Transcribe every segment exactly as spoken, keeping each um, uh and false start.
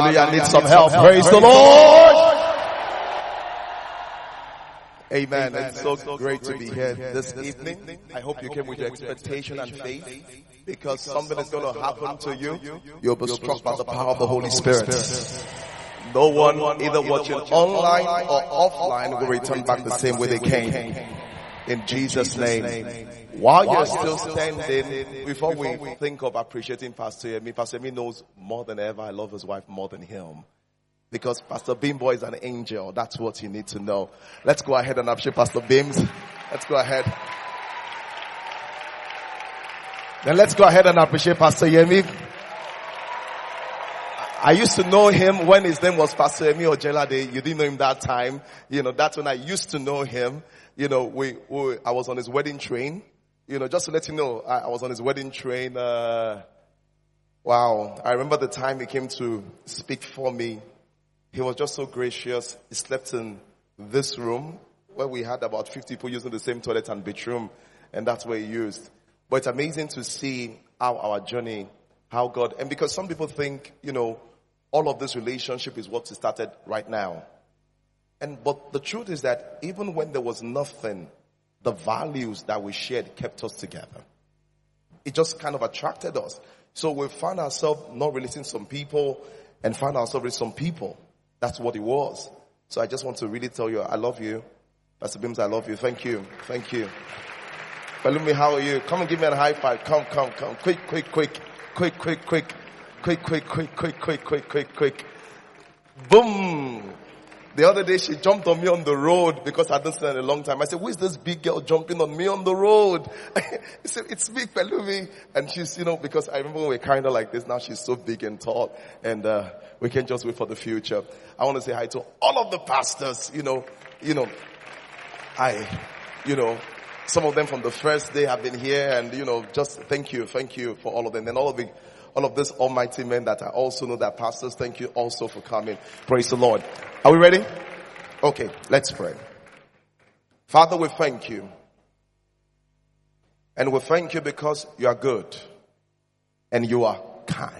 Hallelujah. I need some help. Praise the Lord. Amen. It's so great to be here this evening. I hope you came with your expectation and faith, because something is going to happen to you. You'll be struck by the power of the Holy Spirit. No one, either watching online or offline, will return back the same way they came. In Jesus' name. While you're still standing, before we think of appreciating Pastor Yemi, Pastor Yemi knows more than ever I love his wife more than him. Because Pastor Bimbo is an angel. That's what you need to know. Let's go ahead and appreciate Pastor Bims. Let's go ahead. Then let's go ahead and appreciate Pastor Yemi. I used to know him when his name was Pastor Yemi Ojelade. You didn't know him that time. You know, that's when I used to know him. You know, we, we I was on his wedding train. You know, just to let you know, I, I was on his wedding train. Uh, wow. I remember the time he came to speak for me. He was just so gracious. He slept in this room where we had about fifty people using the same toilet and bedroom, and that's where he used. But it's amazing to see how our journey, how God, and because some people think, you know, all of this relationship is what started right now. And, but the truth is that even when there was nothing, the values that we shared kept us together. It just kind of attracted us. So we found ourselves not releasing some people and found ourselves with some people. That's what it was. So I just want to really tell you, I love you. Pastor Bims, I love you. Thank you. Thank you. Palumi, how are you? Come and give me a high five. Come, come, come. Quick, quick, quick. Quick, quick, quick. Quick, quick, quick, quick, quick, quick, quick, quick. Boom. The other day she jumped on me on the road because I hadn't seen her in a long time. I said, who is this big girl jumping on me on the road? He said, it's me, Palumi. And she's, you know, because I remember when we were kind of like this, now she's so big and tall. And, uh, we can just wait for the future. I want to say hi to all of the pastors, you know, you know, I, you know, some of them from the first day have been here, and, you know, just thank you, thank you for all of them. And all of the, all of these almighty men that I also know that pastors, thank you also for coming. Praise the Lord. Are we ready? Okay, let's pray. Father, we thank you. And we thank you because you are good and you are kind.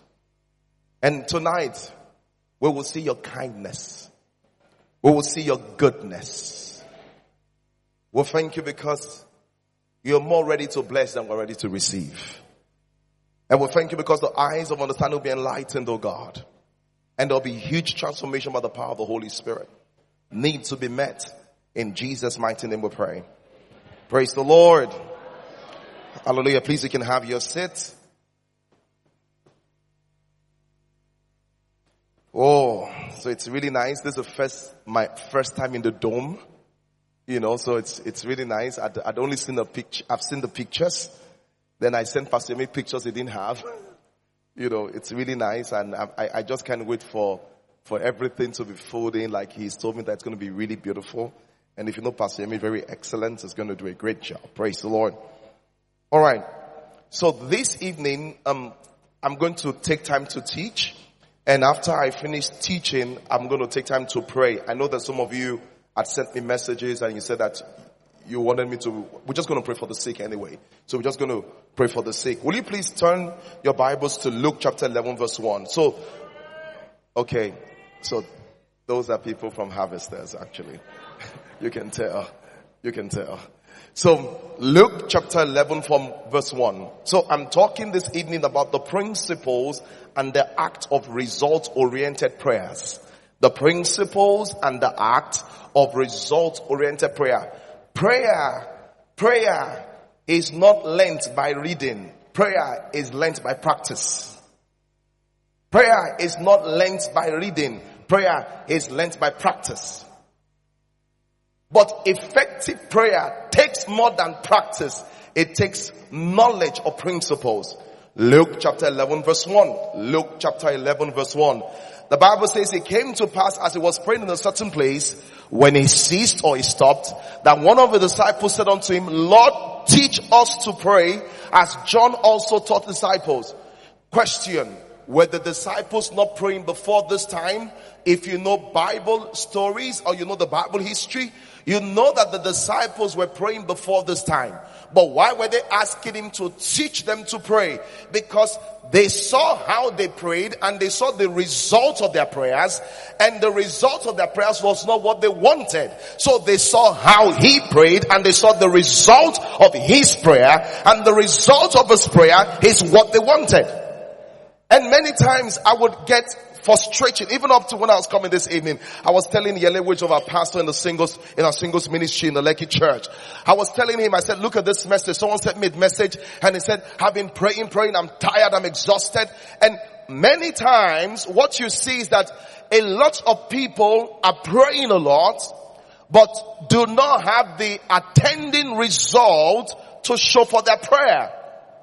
And tonight, we will see your kindness. We will see your goodness. We thank you because you're more ready to bless than we're ready to receive. And we thank you because the eyes of understanding will be enlightened, oh God. And there'll be huge transformation by the power of the Holy Spirit. Needs to be met. In Jesus' mighty name we pray. Praise the Lord. Hallelujah. Please, you can have your seat. Oh, so it's really nice. This is the first, my first time in the dome. You know, so it's, it's really nice. I'd, I'd only seen a picture, I've seen the pictures. Then I sent Pastor Yemi pictures he didn't have. You know, it's really nice, and I, I just can't wait for, for everything to be folding. Like he's told me that it's going to be really beautiful. And if you know Pastor Yemi, very excellent. He's going to do a great job. Praise the Lord. All right. So this evening, um, I'm going to take time to teach. And after I finish teaching, I'm going to take time to pray. I know that some of you had sent me messages and you said that you wanted me to, we're just going to pray for the sick anyway. So we're just going to pray for the sick. Will you please turn your Bibles to Luke chapter eleven verse one. So, okay. So those are people from Harvesters actually. You can tell. You can tell. So Luke chapter eleven from verse one. So I'm talking this evening about the principles and the act of result-oriented prayers. The principles and the act of result-oriented prayer. Prayer, prayer is not learnt by reading. Prayer is learnt by practice. Prayer is not learnt by reading. Prayer is learnt by practice. But effective prayer takes more than practice. It takes knowledge of principles. Luke chapter eleven verse one. Luke chapter eleven verse one. The Bible says it came to pass as he was praying in a certain place, when he ceased or he stopped, that one of the disciples said unto him, Lord, teach us to pray as John also taught disciples. Question, Were the disciples not praying before this time? If you know Bible stories or you know the Bible history, you know that the disciples were praying before this time. But why were they asking him to teach them to pray? Because they saw how they prayed and they saw the result of their prayers, and the result of their prayers was not what they wanted. So they saw how he prayed and they saw the result of his prayer, and the result of his prayer is what they wanted. And many times I would get frustrated, even up to when I was coming this evening. I was telling Yele, which of our pastor in the singles, in our singles ministry in the Lekki church. I was telling him, I said, look at this message. Someone sent me a message and he said, I've been praying, praying, I'm tired, I'm exhausted. And many times what you see is that a lot of people are praying a lot, but do not have the attending result to show for their prayer.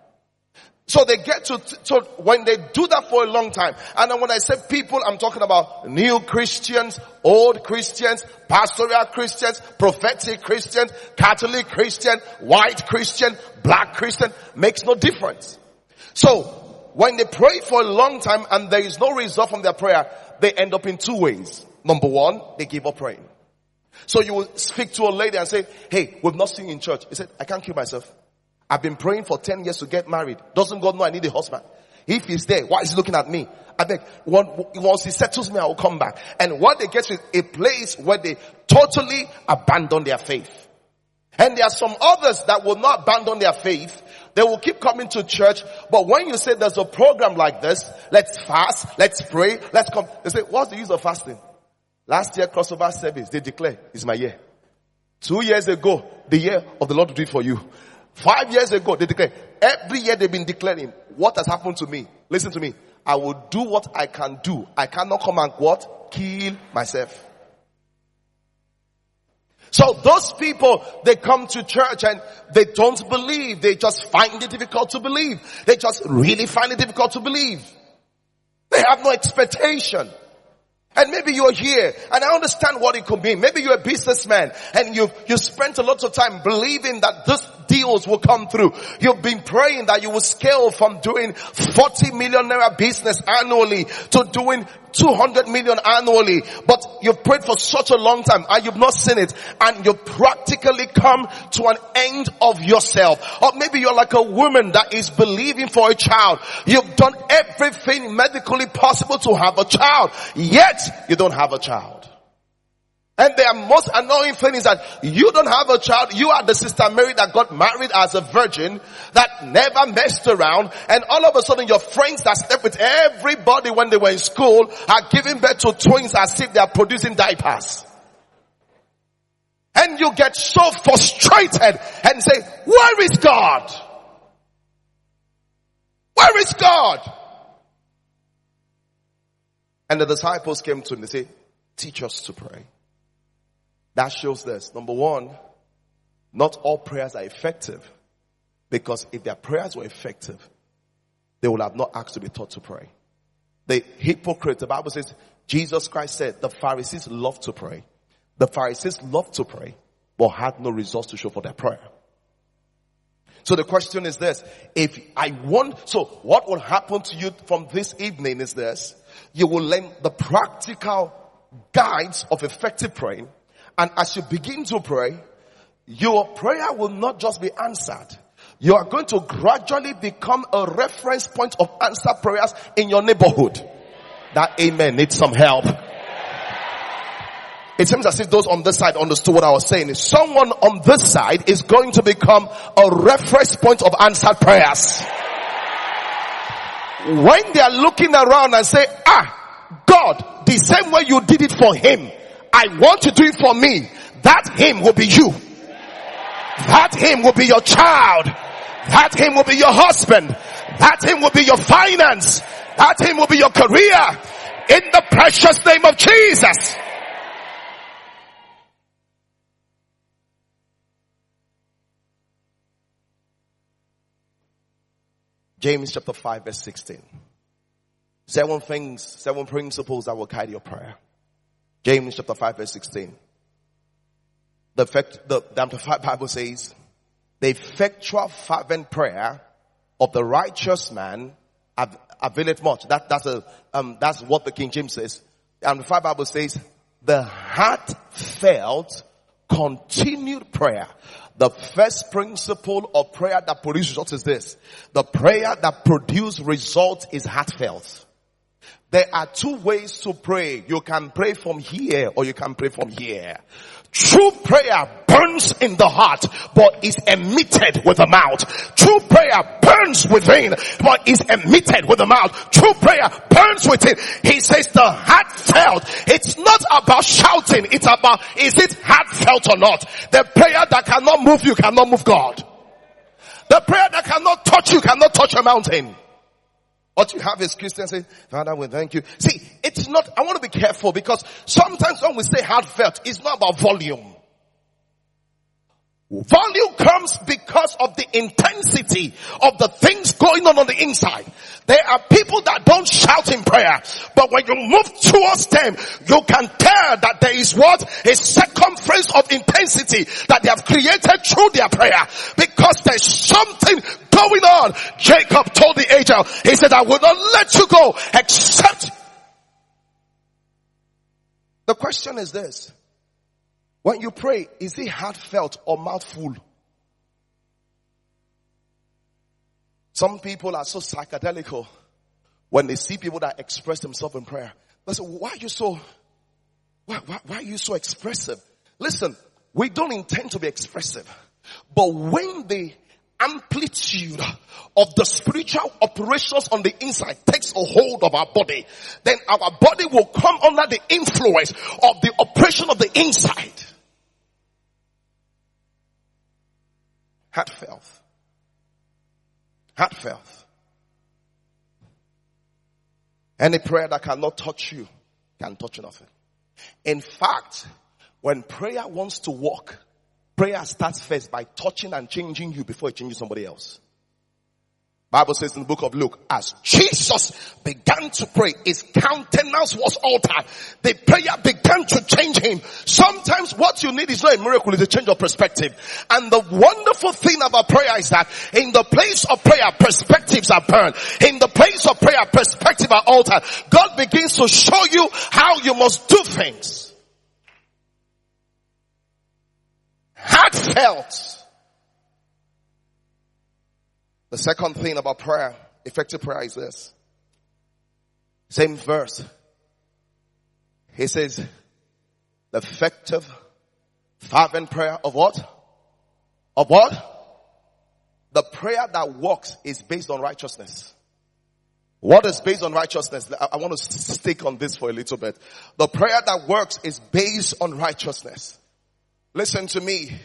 So they get to, so when they do that for a long time, and then when I say people, I'm talking about new Christians, old Christians, pastoral Christians, prophetic Christians, Catholic Christian, white Christian, black Christian, makes no difference. So when they pray for a long time and there is no result from their prayer, they end up in two ways. Number one, they give up praying. So you will speak to a lady and say, hey, we've not seen you in church. He said, I can't kill myself. I've been praying for ten years to get married. Doesn't God know I need a husband? If he's there, why is he looking at me? I beg, once he settles me, I will come back. And what they get to is a place where they totally abandon their faith. And there are some others that will not abandon their faith. They will keep coming to church. But when you say there's a program like this, let's fast, let's pray, let's come. They say, what's the use of fasting? Last year, crossover service, they declare, it's my year. Two years ago, the year of the Lord will do it for you. Five years ago, they declared, every year they've been declaring, what has happened to me? Listen to me. I will do what I can do. I cannot come and what? Kill myself. So those people, they come to church and they don't believe. They just find it difficult to believe. They just really find it difficult to believe. They have no expectation. And maybe you're here, and I understand what it could mean. Maybe you're a businessman, and you've, you spent a lot of time believing that this deals will come through. You've been praying that you will scale from doing forty million naira business annually to doing two hundred million annually. But you've prayed for such a long time, and you've not seen it, and you've practically come to an end of yourself. Or maybe you're like a woman that is believing for a child. You've done everything medically possible to have a child, yet you don't have a child. And the most annoying thing is that you don't have a child. You are the sister Mary that got married as a virgin, that never messed around, and all of a sudden your friends that slept with everybody when they were in school are giving birth to twins as if they are producing diapers. And you get so frustrated and say, where is God? Where is God? And the disciples came to him and they say, teach us to pray. That shows this. Number one, not all prayers are effective. Because if their prayers were effective, they would have not asked to be taught to pray. The hypocrite, the Bible says, Jesus Christ said, the Pharisees love to pray. The Pharisees love to pray, but had no results to show for their prayer. So the question is this. If I want, so what will happen to you from this evening is this. You will learn the practical guides of effective praying. And as you begin to pray, your prayer will not just be answered. You are going to gradually become a reference point of answered prayers in your neighborhood. That amen needs some help. It seems as if those on this side understood what I was saying. Someone on this side is going to become a reference point of answered prayers. When they are looking around and say, ah, God, the same way you did it for him, I want to do it for me. That him will be you. That him will be your child. That him will be your husband. That him will be your finance. That him will be your career. In the precious name of Jesus. James chapter five verse sixteen. Seven things, seven principles that will guide your prayer. James chapter five verse sixteen. The effect, the, the Amplified Bible says, the effectual fervent prayer of the righteous man av- availeth much. That, that's a, um, that's what the King James says. And the Five Bible says, the heartfelt, continued prayer. The first principle of prayer that produces results is this. The prayer that produces results is heartfelt. There are two ways to pray. You can pray from here or you can pray from here. True prayer burns in the heart, but is emitted with the mouth. True prayer burns within, but is emitted with the mouth. True prayer burns within. He says the heartfelt. It's not about shouting. It's about, is it heartfelt or not? The prayer that cannot move you cannot move God. The prayer that cannot touch you cannot touch a mountain. What you have is Christians saying, Father, we thank you. See, it's not, I want to be careful because sometimes when we say heartfelt, it's not about volume. Volume comes because of the intensity of the things going on on the inside. There are people that don't shout in prayer, but when you move towards them, you can tell that there is what? A circumference of intensity that they have created through their prayer, because there's something going on. Jacob told the angel, he said, I will not let you go except. The question is this. When you pray, is it heartfelt or mouthful? Some people are so psychedelical when they see people that express themselves in prayer. They say, why are you so, why, why, why are you so expressive? Listen, we don't intend to be expressive. But when the amplitude of the spiritual operations on the inside takes a hold of our body, then our body will come under the influence of the operation of the inside. Heartfelt. Heartfelt. Any prayer that cannot touch you can touch nothing. In fact, when prayer wants to work, prayer starts first by touching and changing you before it changes somebody else. Bible says in the book of Luke, as Jesus began to pray, his countenance was altered. The prayer began to change him. Sometimes what you need is not a miracle, it's a change of perspective. And the wonderful thing about prayer is that in the place of prayer, perspectives are burned. In the place of prayer, perspectives are altered. God begins to show you how you must do things. Heartfelt. The second thing about prayer, effective prayer, is this. Same verse. He says, the effective, fervent prayer of what? Of what? The prayer that works is based on righteousness. What is based on righteousness? I want to stick on this for a little bit. The prayer that works is based on righteousness. Listen to me.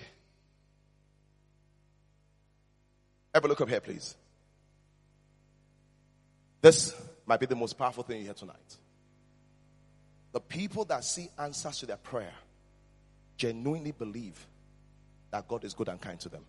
Have a look up here, please. This might be the most powerful thing you hear tonight. The people that see answers to their prayer genuinely believe that God is good and kind to them.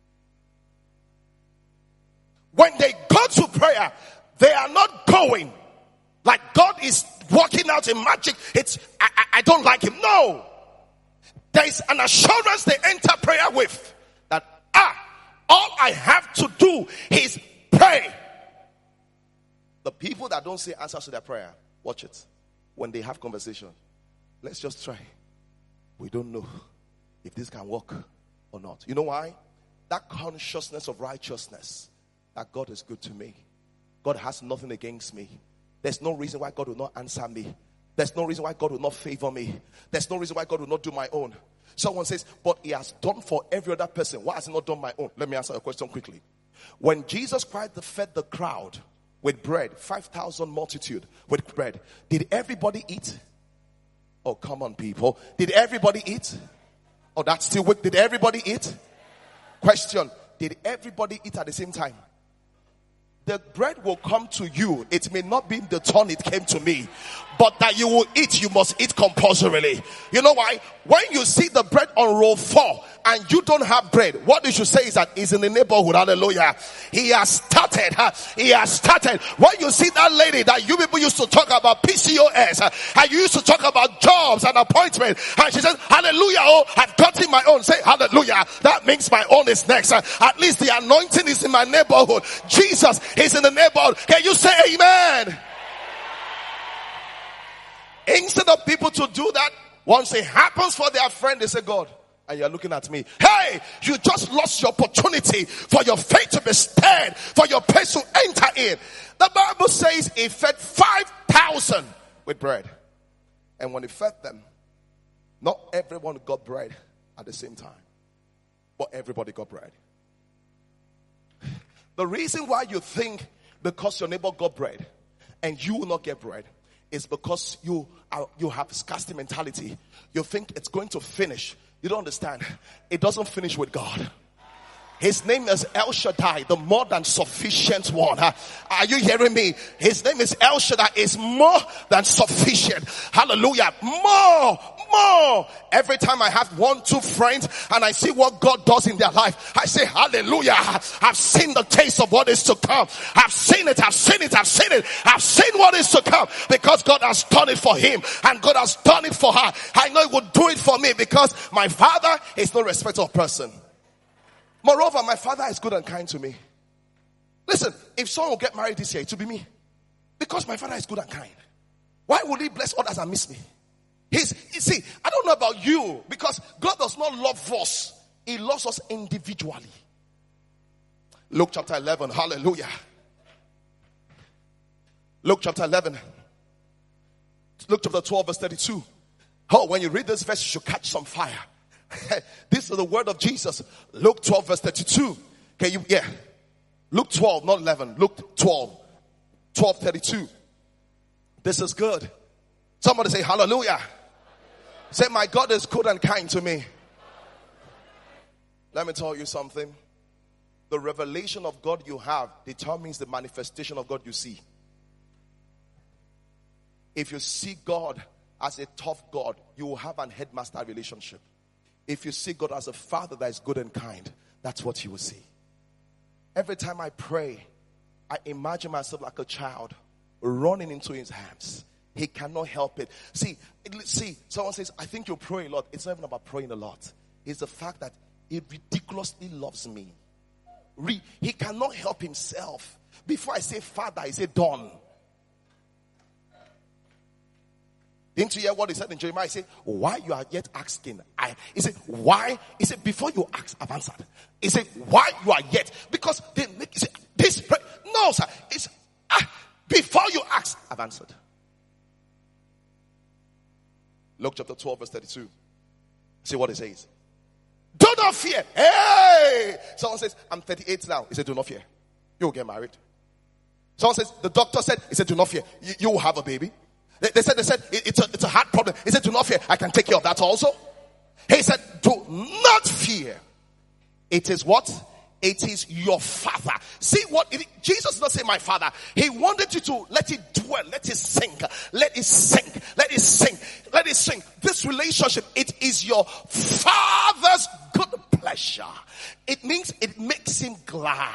When they go to prayer, they are not going like God is working out in magic. It's, I, I, I don't like him. No. There is an assurance they enter prayer with that, ah, all I have to do is pray. The people that don't say answers to their prayer, watch it. When they have conversation, let's just try. We don't know if this can work or not. You know why? That consciousness of righteousness, that God is good to me. God has nothing against me. There's no reason why God will not answer me. There's no reason why God will not favor me. There's no reason why God will not do my own. Someone says, but he has done for every other person. Why has he not done my own? Let me answer a question quickly. When Jesus Christ fed the crowd with bread, five thousand multitude with bread, did everybody eat? Oh, come on, people. Did everybody eat? Oh, that's still weak. Did everybody eat? Question. Did everybody eat at the same time? The bread will come to you. It may not be the turn it came to me, but that you will eat, you must eat compulsorily. You know why? When you see the bread on roll four, and you don't have bread, what you should say is that he's in the neighborhood. Hallelujah. He has started. He has started. When you see that lady that you people used to talk about P C O S, and you used to talk about jobs and appointments, and she says, hallelujah, oh, I've gotten my own. Say hallelujah. That means my own is next. At least the anointing is in my neighborhood. Jesus is in the neighborhood. Can you say amen? Instead of people to do that, once it happens for their friend, they say, God, and you're looking at me. Hey, you just lost your opportunity for your faith to be stirred, for your faith to enter in. The Bible says he fed five thousand with bread. And when he fed them, not everyone got bread at the same time, but everybody got bread. The reason why you think because your neighbor got bread and you will not get bread is because you are, you have scarcity mentality. You think it's going to finish. You don't understand. It doesn't finish with God. His name is El Shaddai, the more than sufficient one. Uh, are you hearing me? His name is El Shaddai, is more than sufficient. Hallelujah. More, more. Every time I have one, two friends and I see what God does in their life, I say, hallelujah. I've seen the taste of what is to come. I've seen it. I've seen it. I've seen it. I've seen what is to come because God has done it for him and God has done it for her. I know he will do it for me because my Father is no respecter of person. Moreover, my Father is good and kind to me. Listen, if someone will get married this year, it will be me. Because my Father is good and kind. Why would he bless others and miss me? He's, you see, I don't know about you, because God does not love us. He loves us individually. Luke chapter eleven, hallelujah. Luke chapter eleven. Luke chapter twelve, verse thirty-two. Oh, when you read this verse, you should catch some fire. This is the word of Jesus. Luke twelve verse thirty-two. Can you, yeah. Luke twelve, not eleven. Luke twelve. twelve thirty-two. This is good. Somebody say hallelujah. Say my God is good and kind to me. Let me tell you something. The revelation of God you have determines the manifestation of God you see. If you see God as a tough God, you will have an headmaster relationship. If you see God as a Father that is good and kind, that's what you will see. Every time I pray, I imagine myself like a child running into his hands. He cannot help it. See, see, someone says, I think you pray a lot. It's not even about praying a lot. It's the fact that he ridiculously loves me. Re- he cannot help himself. Before I say Father, I say Don. Didn't you hear what he said in Jeremiah? He said, why you are yet asking? I, he said, why? He said, before you ask, I've answered. He said, why you are yet? Because they make, he said, this, pray. No, sir. It's, ah, before you ask, I've answered. Luke chapter twelve, verse thirty-two. See what it says. Do not fear. Hey! Someone says, I'm thirty-eight now. He said, do not fear. You will get married. Someone says, the doctor said, he said, do not fear. You, you will have a baby. They, they said, they said, it, it's a, it's a heart problem. He said, do not fear. I can take care of that also. He said, do not fear. It is what? It is your Father. See what? It, Jesus did not say my Father. He wanted you to let it dwell. Let it sink. Let it sink. Let it sink. Let it sink. This relationship, it is your Father's good pleasure. It means it makes him glad.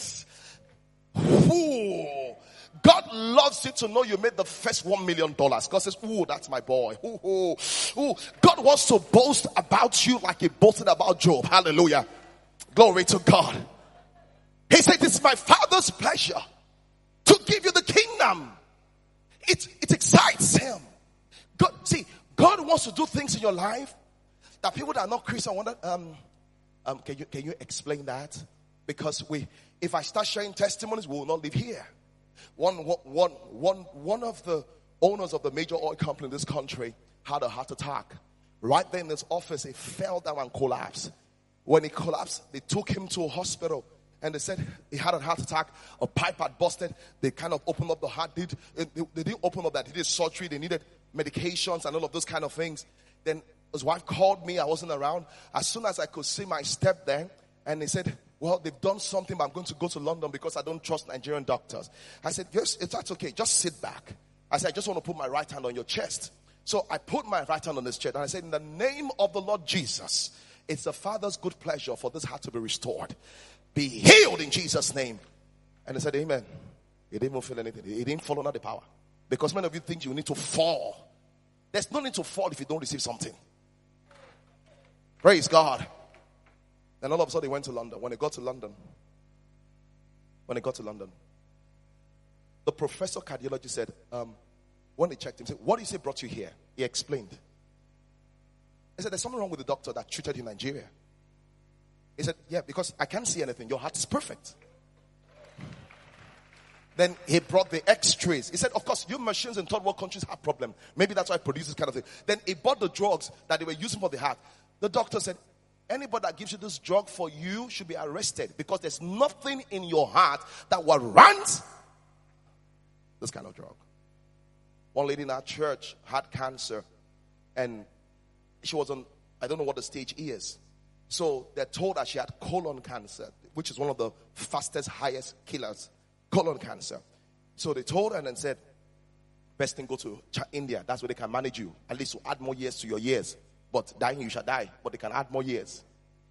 Ooh. God loves you to know you made the first one million dollars. God says, ooh, that's my boy. Ooh, ooh, ooh. God wants to boast about you like he boasted about Job. Hallelujah. Glory to God. He said, this is my Father's pleasure to give you the kingdom. It, it excites him. God, see, God wants to do things in your life that people that are not Christian wonder, um, um, can you, can you explain that? Because we, if I start sharing testimonies, we will not live here. One, one, one, one of the owners of the major oil company in this country had a heart attack. Right there in his office, he fell down and collapsed. When he collapsed, they took him to a hospital and they said he had a heart attack. A pipe had busted. They kind of opened up the heart. Did they, they didn't open up that. They did surgery. They needed medications and all of those kind of things. Then his wife called me. I wasn't around. As soon as I could see my step there, and they said, well, they've done something, but I'm going to go to London because I don't trust Nigerian doctors. I said, yes, it's that's okay. Just sit back. I said, I just want to put my right hand on your chest. So I put my right hand on his chest and I said, in the name of the Lord Jesus, it's the Father's good pleasure for this heart to be restored. Be healed in Jesus' name. And they said, amen. He didn't even feel anything. He didn't fall under the power. Because many of you think you need to fall. There's no need to fall if you don't receive something. Praise God. Then all of a sudden he went to London. When he got to London, when he got to London, the professor cardiologist said, um, when they checked him, said, what do you say brought you here? He explained. He said, there's something wrong with the doctor that treated you in Nigeria. He said, yeah, because I can't see anything. Your heart is perfect. Then he brought the x-rays. He said, of course, your machines in third world countries have problem. Maybe that's why it produces this kind of thing. Then he bought the drugs that they were using for the heart. The doctor said, anybody that gives you this drug for you should be arrested, because there's nothing in your heart that warrants this kind of drug. One lady in our church had cancer, and she was on, I don't know what the stage is. So they told her she had colon cancer, which is one of the fastest, highest killers. Colon cancer. So they told her and then said, best thing, go to India. That's where they can manage you. At least to add more years to your years. But dying, you shall die. But they can add more years.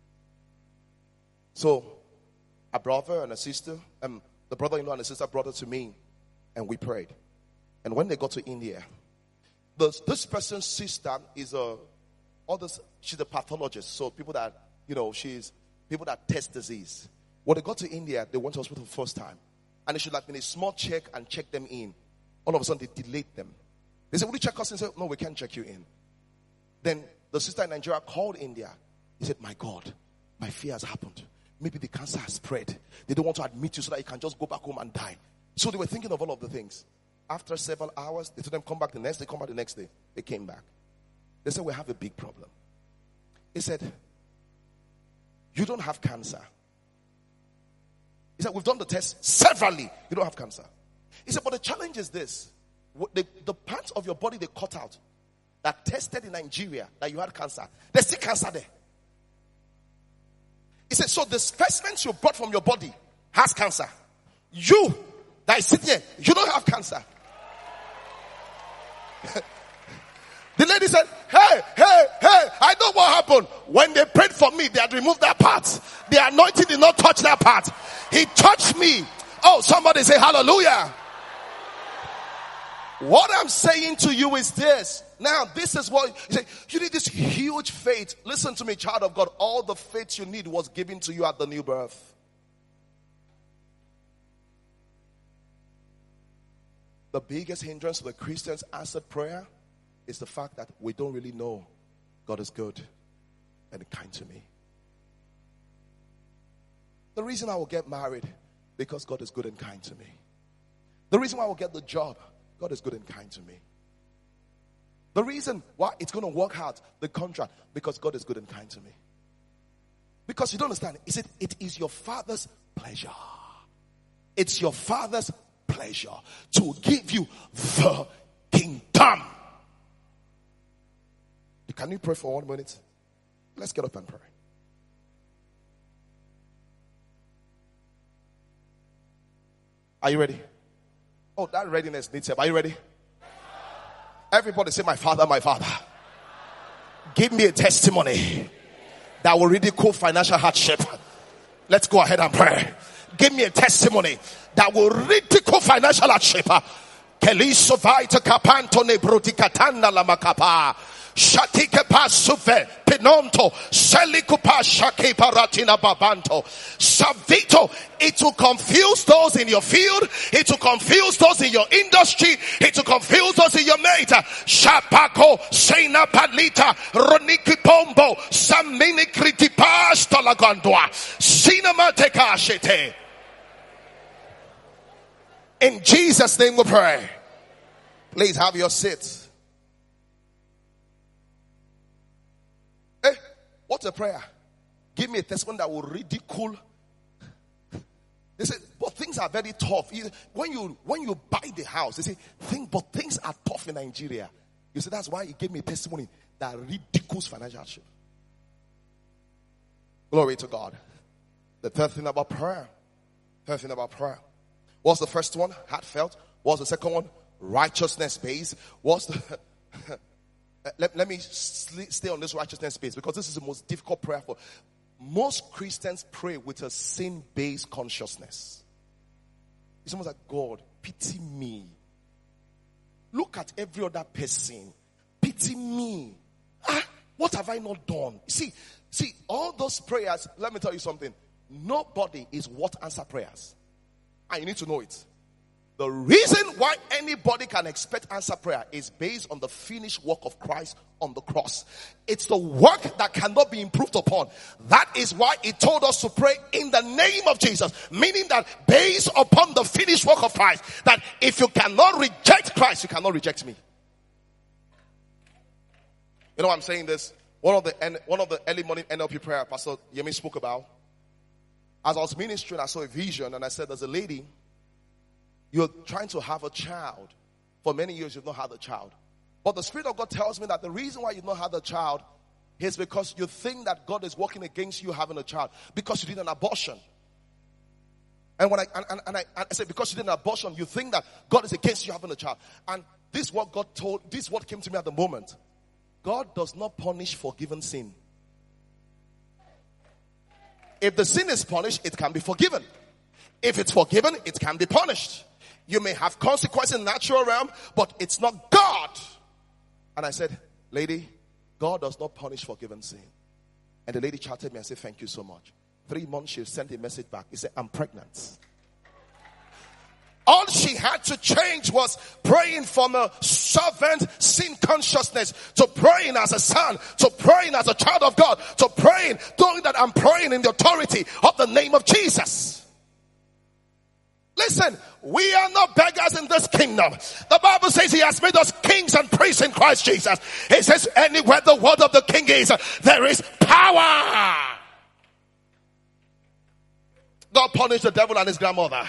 So a brother and a sister, um, the brother-in-law and the sister brought her to me, and we prayed. And when they got to India, this, this person's sister is a, others, she's a pathologist. So people that, you know, she's, people that test disease. When they got to India, they went to hospital the first time. And it should have been a small check and check them in. All of a sudden, they delayed them. They said, will you check us? And said, no, we can't check you in. Then the sister in Nigeria called India. He said, my God, my fear has happened. Maybe the cancer has spread. They don't want to admit you so that you can just go back home and die. So they were thinking of all of the things. After several hours, they told them, come back the next day, come back the next day. They came back. They said, we have a big problem. He said, you don't have cancer. He said, we've done the test severally. You don't have cancer. He said, but the challenge is this. The, the parts of your body they cut out that tested in Nigeria that you had cancer, there's still cancer there. He said, so the specimens you brought from your body has cancer. You that is sitting here, you don't have cancer. The lady said, hey, hey, hey, I know what happened. When they prayed for me, they had removed that part. The anointing did not touch that part. He touched me. Oh, somebody say hallelujah. What I'm saying to you is this. Now, this is what you say. You need this huge faith. Listen to me, child of God. All the faith you need was given to you at the new birth. The biggest hindrance to the Christian's answered prayer is the fact that we don't really know God is good and kind to me. The reason I will get married, because God is good and kind to me. The reason why I will get the job, God is good and kind to me. The reason why it's going to work out, the contract, because God is good and kind to me. Because you don't understand, he said, it is your Father's pleasure. It's your Father's pleasure to give you the kingdom. Can you pray for one minute? Let's get up and pray. Are you ready? Oh, that readiness needs help. Are you ready? Everybody say, my Father, my Father. Give me a testimony that will ridicule financial hardship. Let's go ahead and pray. Give me a testimony that will ridicule financial hardship. Keliso vaita kapanto ne brotikatanda la makapa. Shatike pasuve pinonto selikupa shake paratina babanto savito. It will confuse those in your field. It will confuse those in your industry. It will confuse those in your mate. Shapako sena palita roniki pombo samini kritipas talagandwa cinema tekashete. In Jesus' name we pray. Please have your seat. Hey, what's a prayer? Give me a testimony that will ridicule. They say, but things are very tough. When you when you buy the house, they say, think, but things are tough in Nigeria. You see, that's why he gave me a testimony that ridicules financial hardship. Glory to God. The third thing about prayer. Third thing about prayer. What's the first one? Heartfelt. What's the second one? Righteousness based. What's the let, let me stay on this righteousness space, because this is the most difficult prayer for most Christians. Pray with a sin-based consciousness. It's almost like, God, pity me. Look at every other person. Pity me. Ah, what have I not done? See, see, all those prayers, let me tell you something. Nobody is what answer prayers. And you need to know it. The reason why anybody can expect answer prayer is based on the finished work of Christ on the cross. It's the work that cannot be improved upon. That is why he told us to pray in the name of Jesus. Meaning that based upon the finished work of Christ, that if you cannot reject Christ, you cannot reject me. You know why I'm saying this? One of the one of the early morning N L P prayer Pastor Yemi spoke about. As I was ministering, I saw a vision and I said, there's a lady. You're trying to have a child. For many years, you've not had a child. But the Spirit of God tells me that the reason why you've not had a child is because you think that God is working against you having a child. Because you did an abortion. And when I and, and, and I, and I said, because you did an abortion, you think that God is against you having a child. And this is what God told, this is what came to me at the moment. God does not punish forgiven sin. If the sin is punished, it can be forgiven. If it's forgiven, it can be punished. You may have consequences in the natural realm, but it's not God. And I said, lady, God does not punish forgiven sin. And the lady chatted me and said, thank you so much. Three months, she sent a message back. He said, I'm pregnant. All she had to change was praying from a fervent sin consciousness to praying as a son, to praying as a child of God, to praying, knowing that I'm praying in the authority of the name of Jesus. Listen, we are not beggars in this kingdom. The Bible says he has made us kings and priests in Christ Jesus. It says anywhere the word of the king is, there is power. God punished the devil and his grandmother.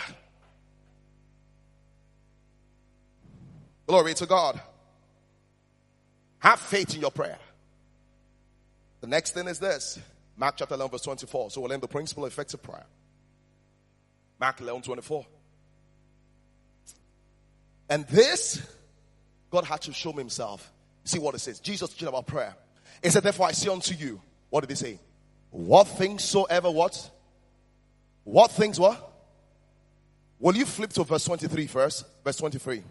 Glory to God. Have faith in your prayer. The next thing is this. Mark chapter eleven verse twenty-four. So we'll learn the principle of effective prayer. Mark eleven twenty-four. And this, God had to show me himself. See what it says. Jesus teaching about prayer. He said, therefore I say unto you. What did he say? What things soever what? What things what? Will you flip to verse twenty-three first? Verse twenty-three.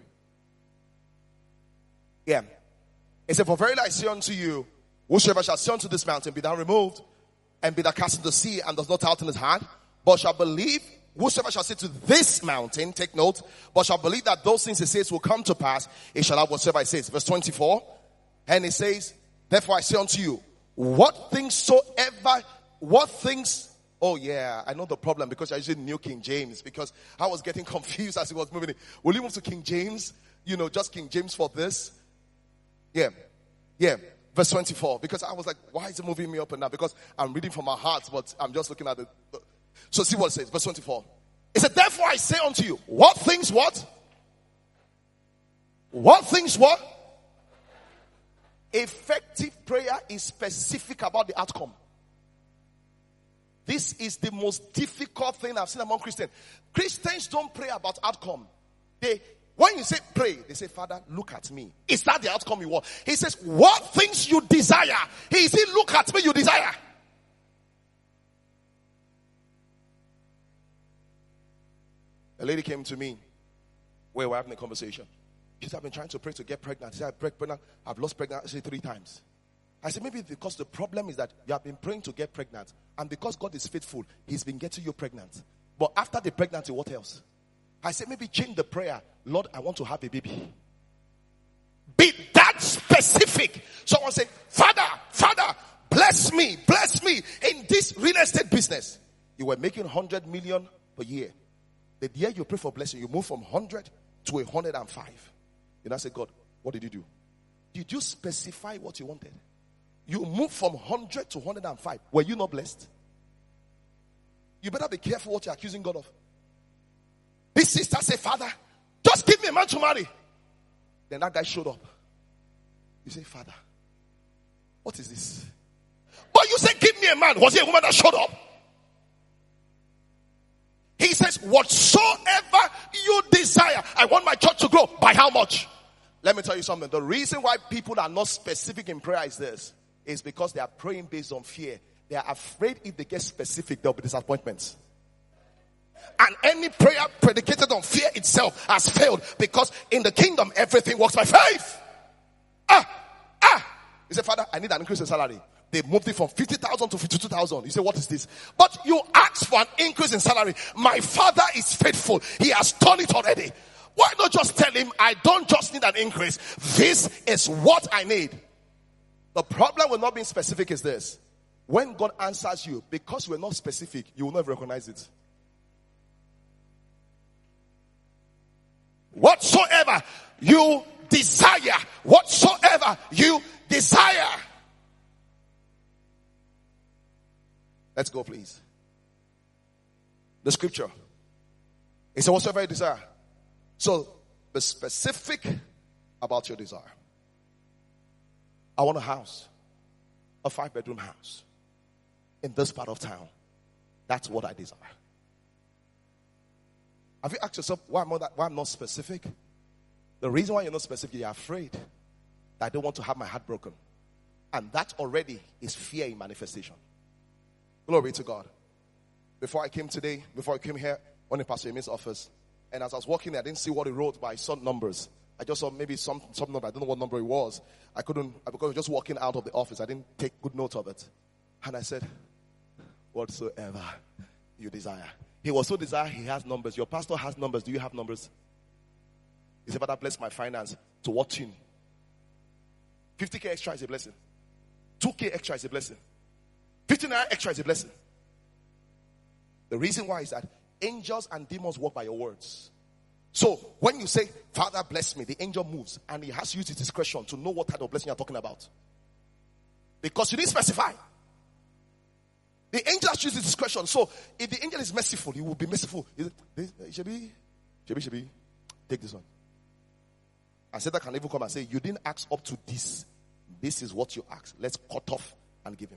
Yeah. He said, for verily I say unto you, whosoever shall say unto this mountain, be thou removed, and be thou cast into the sea, and does not doubt in his heart, but shall believe, whosoever shall say to this mountain, take note, but shall believe that those things he says will come to pass, he shall have whatsoever he says. Verse twenty-four. And he says, therefore I say unto you, what things soever, what things, oh yeah, I know the problem because I used New King James, because I was getting confused as he was moving in. Will you move to King James? You know, just King James for this? Yeah. Yeah. Verse twenty-four. Because I was like, why is it moving me up and down? Because I'm reading from my heart, but I'm just looking at it. So see what it says. Verse twenty-four. It said, therefore I say unto you, what things what? What things what? Effective prayer is specific about the outcome. This is the most difficult thing I've seen among Christians. Christians don't pray about outcome. They When you say pray, they say, Father, look at me. Is that the outcome you want? He says, what things you desire? He said, look at me, you desire. A lady came to me where we were having a conversation. She said, I've been trying to pray to get pregnant. She said, I've pregnant. I've lost pregnancy three times. I said, maybe because the problem is that you have been praying to get pregnant. And because God is faithful, he's been getting you pregnant. But after the pregnancy, what else? I said, maybe change the prayer. Lord, I want to have a baby. Be that specific. Someone say, Father, Father, bless me, bless me in this real estate business. You were making one hundred million per year. The year you pray for blessing, you move from one hundred to one hundred five. And I said, God, what did you do? Did you specify what you wanted? You moved from one hundred to one hundred five. Were you not blessed? You better be careful what you're accusing God of. This sister said, Father, just give me a man to marry. Then that guy showed up. You say, Father, what is this? But you said, give me a man. Was it a woman that showed up? He says, whatsoever you desire. I want my church to grow. By how much? Let me tell you something. The reason why people are not specific in prayer is this. Is because they are praying based on fear. They are afraid if they get specific, there will be disappointments. And any prayer predicated on fear itself has failed, because in the kingdom, everything works by faith. Ah, ah. You say, Father, I need an increase in salary. They moved it from fifty thousand to fifty-two thousand. You say, what is this? But you ask for an increase in salary. My Father is faithful. He has done it already. Why not just tell him, I don't just need an increase. This is what I need. The problem with not being specific is this. When God answers you, because we're not specific, you will never recognize it. Whatsoever you desire, whatsoever you desire. Let's go, please. The scripture. It says, whatsoever you desire. So, be specific about your desire. I want a house. A five-bedroom house. In this part of town. That's what I desire. Have you asked yourself, why am I not, why I'm not specific? The reason why you're not specific, you're afraid that I don't want to have my heart broken. And that already is fear in manifestation. Glory to God. Before I came today, before I came here, went in Pastor Emin's office, and as I was walking there, I didn't see what he wrote, but I saw numbers. I just saw maybe some, some number. I don't know what number it was. I couldn't, because I was just walking out of the office. I didn't take good note of it. And I said, whatsoever you desire. He was so desired, he has numbers. Your pastor has numbers. Do you have numbers? He said, Father, bless my finance. To what tune? fifty K extra is a blessing. two K extra is a blessing. fifty-nine extra is a blessing. The reason why is that angels and demons work by your words. So when you say, Father, bless me, the angel moves and he has to use his discretion to know what type of blessing you're talking about. Because you didn't specify. The angel has to use his discretion. So if the angel is merciful, he will be merciful. It should be, should be, should be. Take this one. And Satan can even come and say, you didn't ask up to this. This is what you asked. Let's cut off and give him.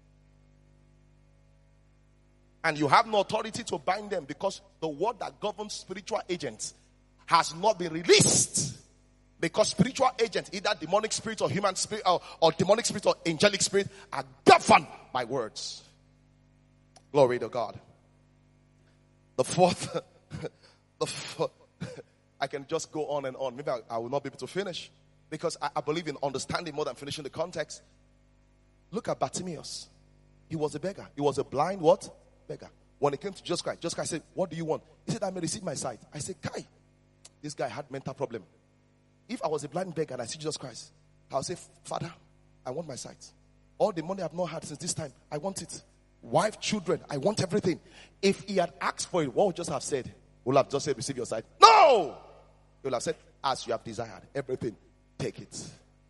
And you have no authority to bind them, because the word that governs spiritual agents has not been released. Because spiritual agents, either demonic spirit or human spirit, or, or demonic spirit or angelic spirit, are governed by words. Glory to God. The fourth, the fourth, I can just go on and on. Maybe I, I will not be able to finish, because I, I believe in understanding more than finishing the context. Look at Bartimaeus. He was a beggar. He was a blind what? Beggar. When he came to Jesus Christ, Jesus Christ said, what do you want? He said, I may receive my sight. I said, Kai, this guy had mental problem. If I was a blind beggar and I see Jesus Christ, I'll say, Father, I want my sight. All the money I've not had since this time, I want it. Wife, children, I want everything. If he had asked for it, what would just have said? Would have just said, receive your sight? No! He would have said, as you have desired, everything, take it.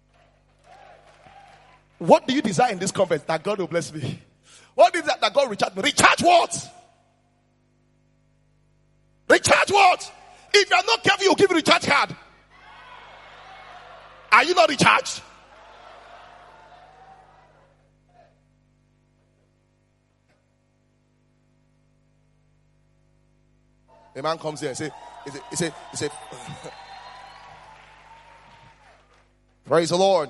What do you desire in this conference? That God will bless me. What is that that God recharge me? Recharge what? Recharge what? If you are not careful, you'll give you a recharge card. Are you not recharged? A man comes here and say, he say, he say, he say praise the Lord.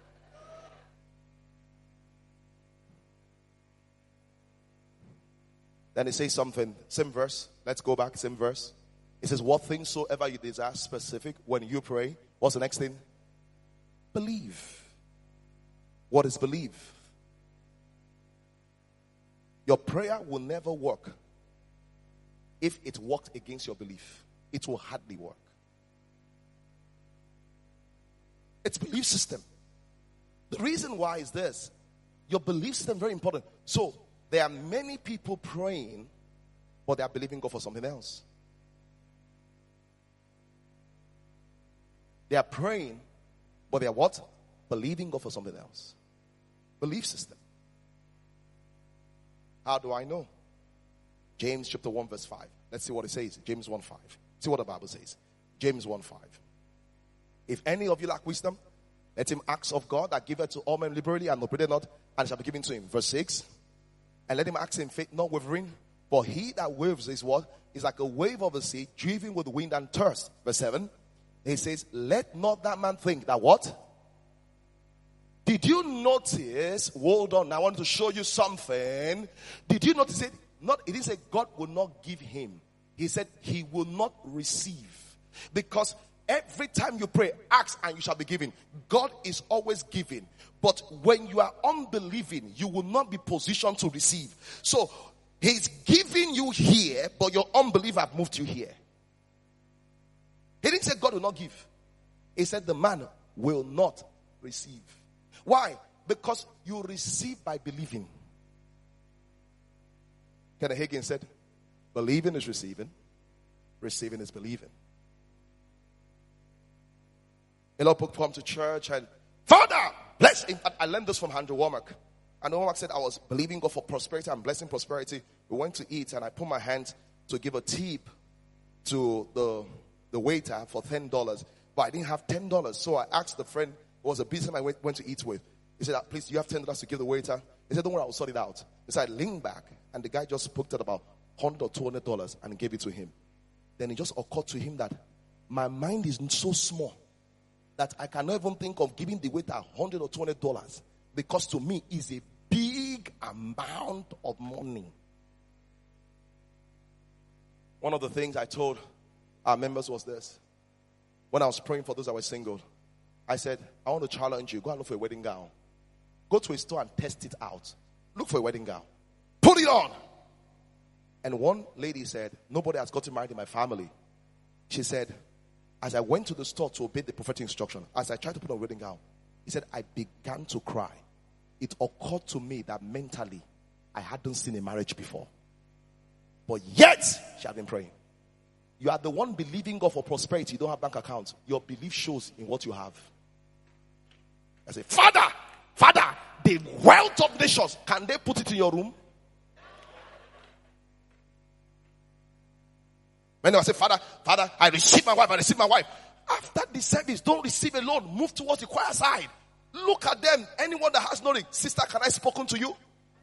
Then he says something, same verse. Let's go back, same verse. It says, what things soever you desire specific when you pray. What's the next thing? Believe. What is believe? Your prayer will never work if it worked against your belief. It will hardly work. It's belief system. The reason why is this. Your belief system is very important. So, there are many people praying, but they are believing God for something else. They are praying, but they are what? Believing God for something else. Belief system. How do I know? James chapter one verse five. Let's see what it says. James one five. See what the Bible says. James one five. If any of you lack wisdom, let him ask of God that giveth to all men liberally and upbraideth not, and it shall be given to him. Verse six. And let him ask in faith, not wavering. For he that waves is what? Is like a wave of the sea, driven with wind and thirst. Verse seven. He says, let not that man think that what? Did you notice? Hold on, I want to show you something. Did you notice it? Not, it didn't say God will not give him. He said he will not receive. Because every time you pray, ask and you shall be given. God is always giving. But when you are unbelieving, you will not be positioned to receive. So, he's giving you here, but your unbelief have moved you here. He didn't say God will not give. He said the man will not receive. Why? Because you receive by believing. Kenneth Hagin said, believing is receiving. Receiving is believing. A lot of people come to church and, Father, bless. In fact, I learned this from Andrew Womack. Andrew Womack said, I was believing God for prosperity and blessing prosperity. We went to eat and I put my hand to give a tip to the, the waiter for ten dollars. But I didn't have ten dollars. So I asked the friend who was a businessman I went, went to eat with. He said, please, do you have ten dollars to give the waiter? He said, don't worry, I'll sort it out. So I leaned back and the guy just spoke at about one hundred or two hundred dollars and gave it to him. Then it just occurred to him that my mind is so small that I cannot even think of giving the waiter one hundred or two hundred dollars, because to me is a big amount of money. One of the things I told our members was this. When I was praying for those that were single, I said, I want to challenge you. Go and look for a wedding gown. Go to a store and test it out. Look for a wedding gown. Put it on. And one lady said, nobody has gotten married in my family. She said, as I went to the store to obey the prophetic instruction, as I tried to put on a wedding gown, he said, I began to cry. It occurred to me that mentally, I hadn't seen a marriage before. But yet, she had been praying. You are the one believing God for prosperity. You don't have bank accounts. Your belief shows in what you have. I say, Father, Father, the wealth of nations, can they put it in your room? When I say, Father, Father, I receive my wife, I receive my wife. After the service, don't receive alone. Move towards the choir side. Look at them. Anyone that has knowledge, sister, can I spoken to you?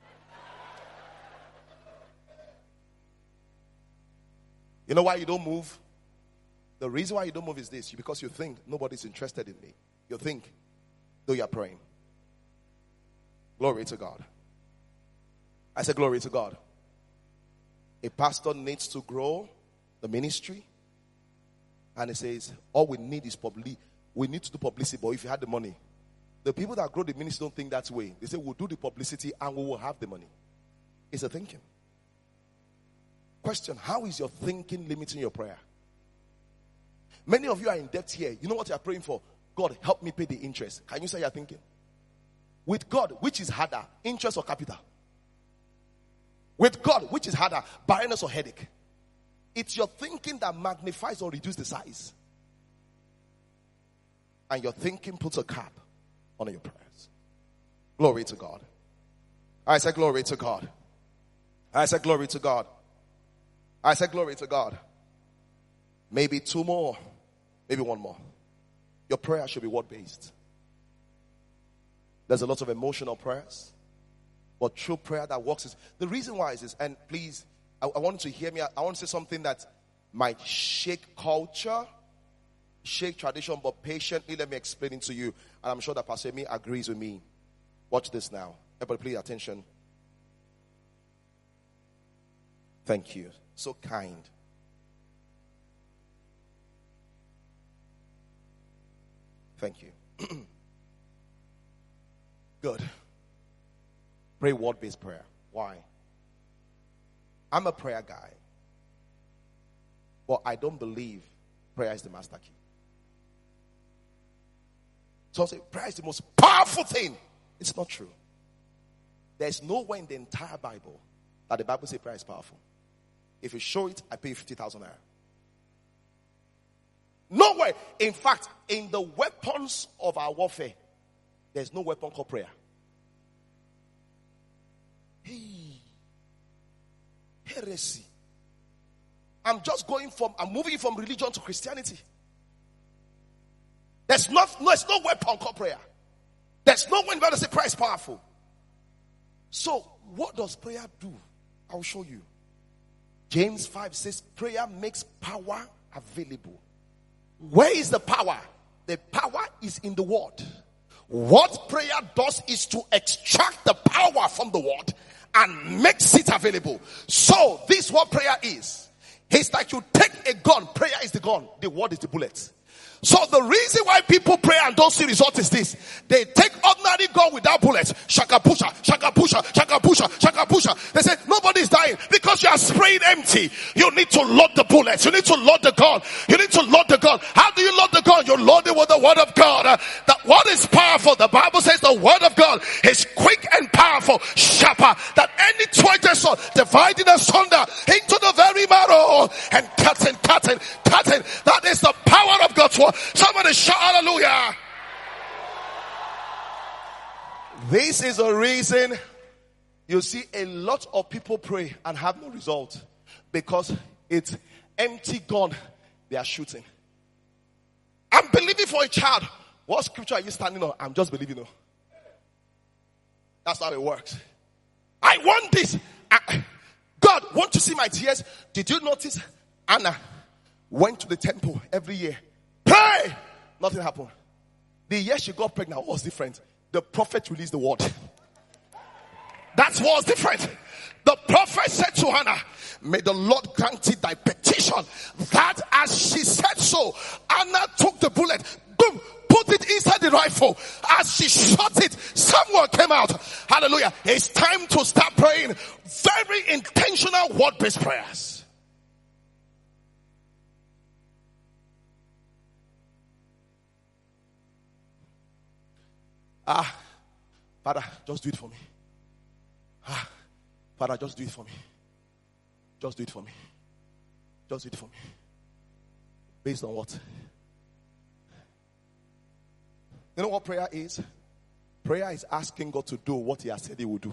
You know why you don't move? The reason why you don't move is this. Because you think nobody's interested in me. You think, though you're praying. Glory to God. I said glory to God. A pastor needs to grow the ministry. And he says, all we need is publicity. We need to do publicity, but if you had the money. The people that grow the ministry don't think that way. They say, we'll do the publicity and we will have the money. It's a thinking. Question, how is your thinking limiting your prayer? Many of you are in debt here. You know what you are praying for? God, help me pay the interest. Can you say you're thinking? With God, which is harder, interest or capital? With God, which is harder, barrenness or headache? It's your thinking that magnifies or reduces the size. And your thinking puts a cap on your prayers. Glory to God. I said glory to God. I said glory to God. I said glory to God. Maybe two more. Maybe one more. Your prayer should be word-based. There's a lot of emotional prayers. But true prayer that works is... The reason why is this, and please, I, I want you to hear me. I, I want to say something that might shake culture, shake tradition, but patiently let me explain it to you. And I'm sure that Pastor Emi agrees with me. Watch this now. Everybody pay attention. Thank you. So kind. Thank you. Good. Pray word-based prayer. Why? I'm a prayer guy. But I don't believe prayer is the master key. So I say prayer is the most powerful thing. It's not true. There's nowhere in the entire Bible that the Bible says prayer is powerful. If you show it, I pay you fifty thousand naira. Nowhere. In fact, in the weapons of our warfare, there's no weapon called prayer. Hey. Heresy. I'm just going from, I'm moving from religion to Christianity. There's not, no, there's no weapon called prayer. There's no one to say prayer is powerful. So, what does prayer do? I'll show you. James five says prayer makes power available. Where is the power? The power is in the word. What prayer does is to extract the power from the word and makes it available. So this is what prayer is. It's like you take a gun. Prayer is the gun. The word is the bullet. So the reason why people pray and don't see results is this. They take ordinary gun without bullets. Shaka pusha, shaka pusha, shaka pusha, shaka pusha. They say nobody's dying because you are spraying empty. You need to load the bullets. You need to load the gun. You need to load the gun. How do you load the gun? You load it with the word of God. Uh, the word is powerful. The Bible says the word of God is quick and powerful, sharper than any two-edged sword, dividing asunder into the very marrow and cutting, cutting, cutting. That is the power of God's word. Somebody shout hallelujah. This is a reason you see a lot of people pray and have no result, because it's empty gun they are shooting. I'm believing for a child. What scripture are you standing on? I'm just believing. No. That's how it works. I want this. I, God, want to see my tears? Did you notice Anna went to the temple every year? Pray! Nothing happened. The year she got pregnant was different. The prophet released the word. That's what was different. The prophet said to Hannah, may the Lord grant it thy petition. That as she said so, Anna took the bullet, boom, put it inside the rifle. As she shot it, someone came out. Hallelujah. It's time to start praying very intentional word-based prayers. Ah, Father, just do it for me. Ah, Father, just do it for me. Just do it for me. Just do it for me. Based on what? You know what prayer is? Prayer is asking God to do what he has said he will do.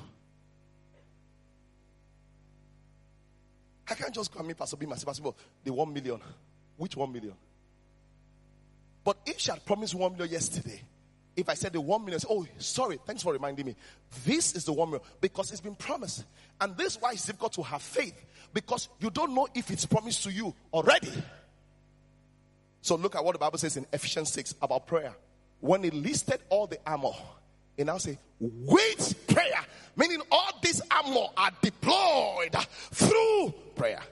I can't just come in, Pastor B, Pastor B, the one million. Which one million? But if she had promised one million yesterday, if I said the one million, I say, oh, sorry, thanks for reminding me. This is the one million because it's been promised. And this is why it's difficult to have faith, because you don't know if it's promised to you already. So look at what the Bible says in Ephesians six about prayer. When it listed all the armor, it now says, with prayer. Meaning all these armor are deployed through prayer.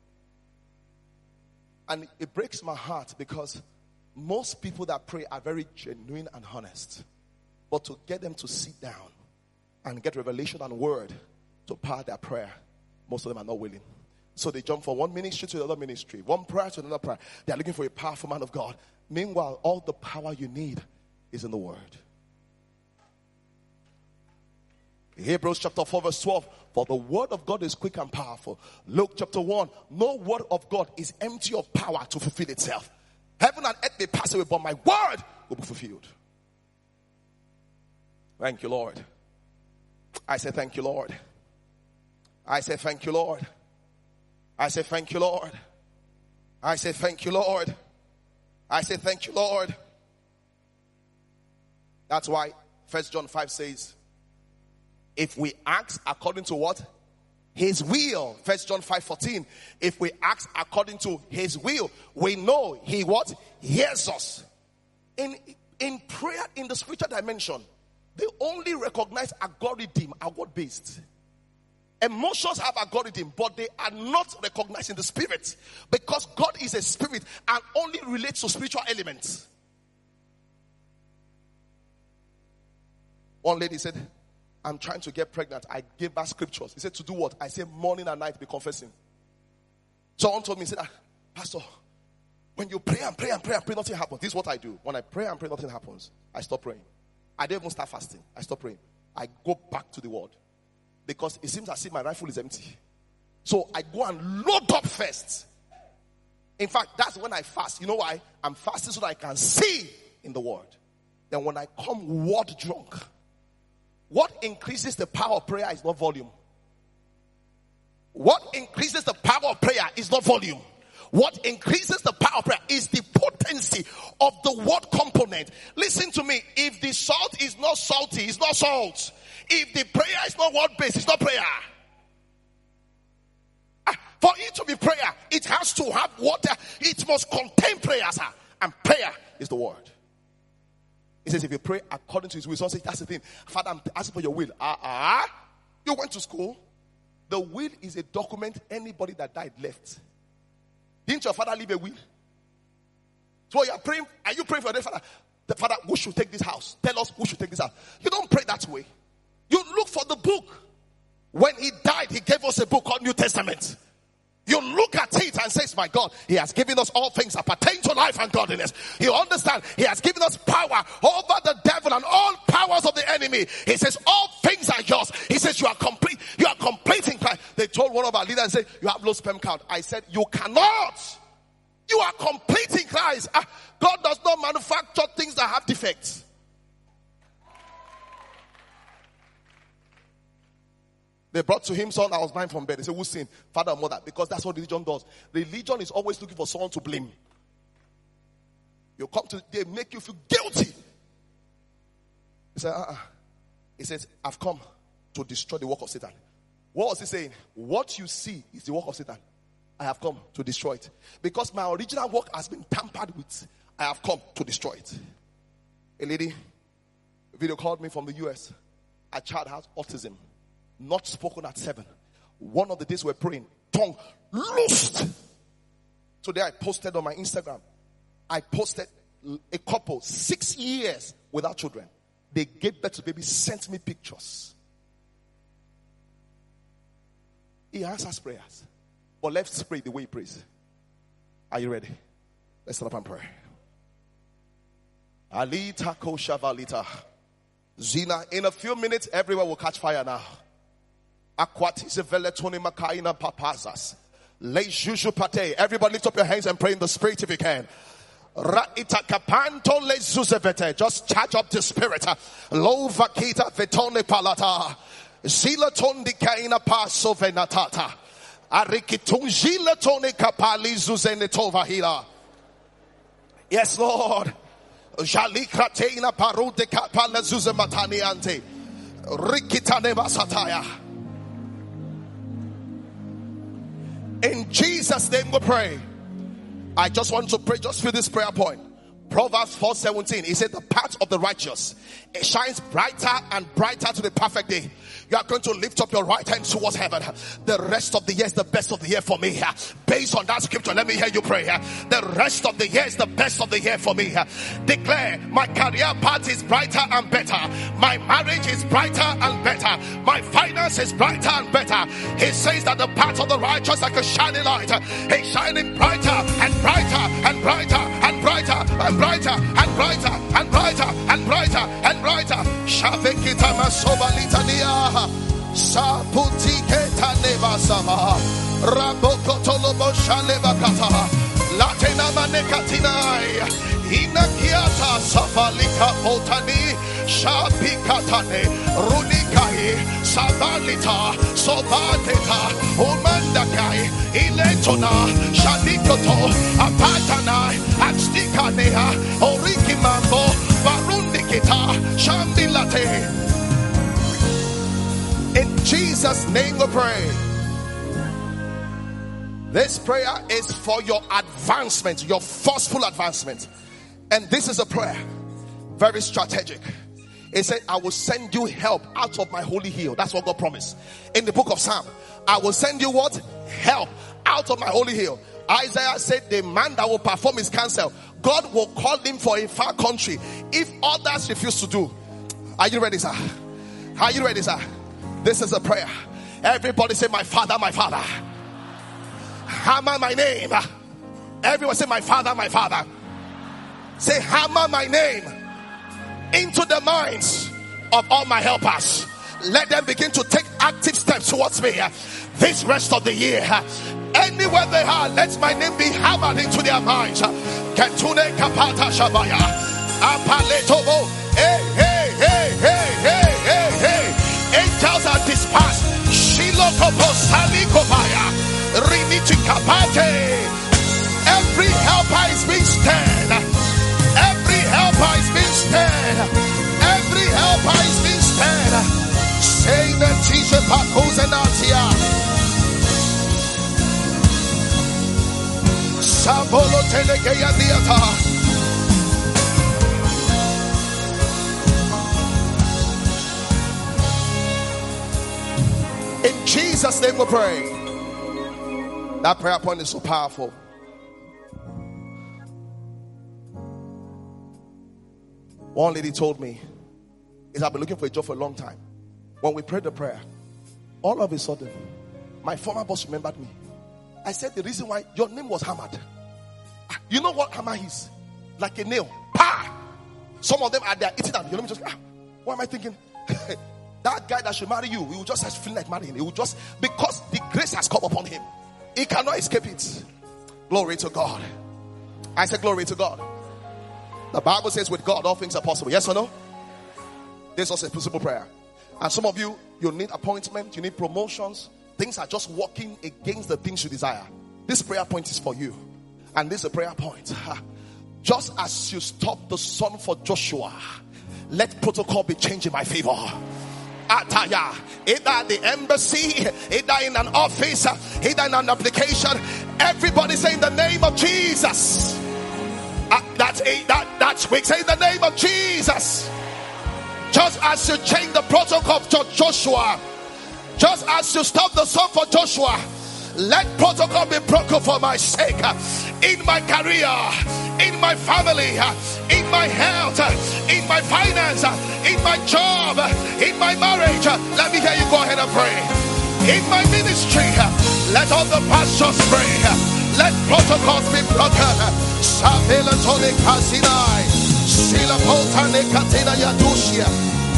And it breaks my heart because most people that pray are very genuine and honest. But to get them to sit down and get revelation and word to power their prayer, most of them are not willing. So they jump from one ministry to another ministry, one prayer to another prayer. They are looking for a powerful man of God. Meanwhile, all the power you need is in the word. Hebrews chapter four verse twelve. For the word of God is quick and powerful. Luke chapter one. No word of God is empty of power to fulfill itself. Heaven and earth may pass away, but my word will be fulfilled. Thank you, Lord. I say thank you, Lord. I say thank you, Lord. I say thank you, Lord. I say thank you, Lord. I say thank you, Lord. That's why First John five says, if we ask according to what? His will. First John five fourteen. If we ask according to his will, we know he what? Hears us. In, in prayer, in the spiritual dimension, they only recognize algorithm are word based. Emotions have algorithm, but they are not recognized in the spirit, because God is a spirit and only relates to spiritual elements. One lady said, I'm trying to get pregnant. I gave her scriptures. He said, to do what? I said, morning and night be confessing. Someone told me, he said, ah, Pastor, when you pray and pray and pray and pray, nothing happens. This is what I do. When I pray and pray, nothing happens. I stop praying. I don't even start fasting. I stop praying. I go back to the word. Because it seems as if my rifle is empty. So I go and load up first. In fact, that's when I fast. You know why? I'm fasting so that I can see in the word. Then when I come word drunk, what increases the power of prayer is not volume. What increases the power of prayer is not volume. What increases the power of prayer is the potency of the word component. Listen to me. If the salt is not salty, it's not salt. If the prayer is not word based, it's not prayer. For it to be prayer, it has to have water. It must contain prayer, sir. And prayer is the word. He says if you pray according to his will, someone says that's the thing. Father, I'm asking for your will. Ah, uh, uh, you went to school. The will is a document anybody that died left. Didn't your father leave a will? So you're praying, are you praying for your father? The father, who should take this house? Tell us who should take this house. You don't pray that way. You look for the book. When he died, he gave us a book called New Testament. You look at it and says, my God, he has given us all things that pertain to life and godliness. You understand? He has given us power over the devil and all powers of the enemy. He says, all things are yours. He says, you are complete. You are complete in Christ. They told one of our leaders and said, you have low sperm count. I said, you cannot. You are complete in Christ. Ah, God does not manufacture things that have defects. They brought to him son that was blind from bed. They said, who sinned? Father or mother? Because that's what religion does. Religion is always looking for someone to blame. You come to, they make you feel guilty. He said, uh-uh. He says, I've come to destroy the work of Satan. What was he saying? What you see is the work of Satan. I have come to destroy it. Because my original work has been tampered with. I have come to destroy it. A lady, a video called me from the U S. A child has autism. Not spoken at seven. One of the days we're praying, tongue loosed. Today I posted on my Instagram. I posted a couple, six years without children. They gave birth to babies, sent me pictures. He answers prayers. But let's pray the way he prays. Are you ready? Let's stand up and pray. Alita kosha valita. Zina, in a few minutes, everywhere will catch fire now. Aquatis veletoni makaina papazas. Lejuju pate. Everybody lift up your hands and pray in the spirit if you can. Ra'ita kapanto lezuzevete. Just charge up the spirit. Lo vakita vetone palata. Zila tondi kaina paso venatata. Arikitun zila tone kapali zuzenetova hila. Yes, Lord. Jalikrateina parude kapala zuzematani ante. Rikitane basataya. In Jesus' name we pray. I just want to pray just for this prayer point. Proverbs four seventeen. He said the path of the righteous, it shines brighter and brighter to the perfect day. You are going to lift up your right hand towards heaven. The rest of the year is the best of the year for me. Based on that scripture, let me hear you pray. The rest of the year is the best of the year for me. Declare, my career path is brighter and better. My marriage is brighter and better. My finance is brighter and better. He says that the path of the righteous like a shining light. He's shining brighter and brighter and brighter and brighter and brighter and brighter and brighter and brighter and brighter. Shavekita masoba litania. Saputiketa neva sama. Rabokotolobo shaleva kata. Latena manekatinai. Inakiata safalika potani. Shabikatane. Runikai. Sabalita. Sobateta. Umandakai. Iletona. Shalikoto. Apatanai. Axtikanea. Orikimambo. Varundikita. Shambilate. In Jesus' name we pray. This prayer is for your advancement, your forceful advancement. And this is a prayer, very strategic. It said, I will send you help out of my holy hill. That's what God promised. In the book of Psalm, I will send you what? Help out of my holy hill. Isaiah said, the man that will perform his counsel, God will call him for a far country if others refuse to do. Are you ready, sir? Are you ready, sir? This is a prayer. Everybody say, my father, my father. Hammer my name. Everyone say, my father, my father. Say, hammer my name into the minds of all my helpers. Let them begin to take active steps towards me this rest of the year. Anywhere they are, let my name be hammered into their minds. Ketune kapata shabaya. Apaletobo. Hey, hey, hey, hey, hey, hey, hey. Angels are dispersed. Shilokopo salikopaya. Riniti kapate. Every helper is being stirred. Every helper is being stirred. Every helper is being stirred. Saying that teacher pakos and atia. Sabolo telegeya diata. In Jesus' name we pray. That prayer point is so powerful. One lady told me, is I've been looking for a job for a long time. When we prayed the prayer, all of a sudden, my former boss remembered me. I said the reason why your name was hammered. You know what hammer is? Like a nail. Pa! Some of them are there eating them. You know me just, ah, what am I thinking? That guy that should marry you, he will just feel like marrying. He will just, because the grace has come upon him, he cannot escape it. Glory to God. I said glory to God. The Bible says with God all things are possible. Yes or no? This was a possible prayer. And some of you, you need appointment, you need promotions. Things are just working against the things you desire. This prayer point is for you. And this is a prayer point. Just as you stop the sun for Joshua, let protocol be changed in my favor. Ataya, either the embassy, either in an office, either in an application, everybody say in the name of Jesus. Uh, that's a, that that's we say in the name of Jesus. Just as you change the protocol for Joshua, just as you stop the sun for Joshua, let protocol be broken for my sake. In my career, in my family, in my health, in my finance, in my job, in my marriage. Let me hear you go ahead and pray. In my ministry, let all the pastors pray. Let protocols be broken. Sabela tole kasinai, sila potane katina yadushia.